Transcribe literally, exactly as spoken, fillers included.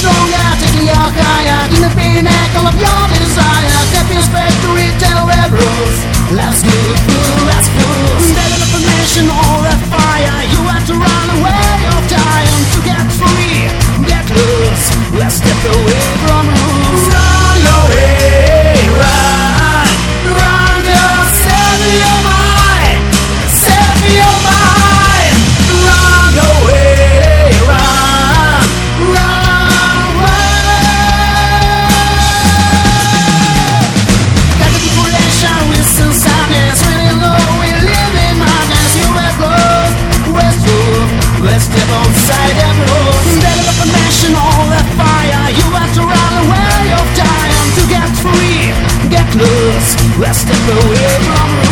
stronger, taking you higher in the pinnacle of your desire. Happiness factory, tell the rules. Let's go through, let's go. That information, all that fire. You have to run away of time to get free, get loose. Let's step away from rules. Run away, run, run, girl, save your mind, save your mind. Run away, run, run away. Got the population with some sadness. When you know we live in madness, you are close, west roof. Let's step outside that road. That information, all that fire. You have to run away of time to get free, get loose. Let's step away from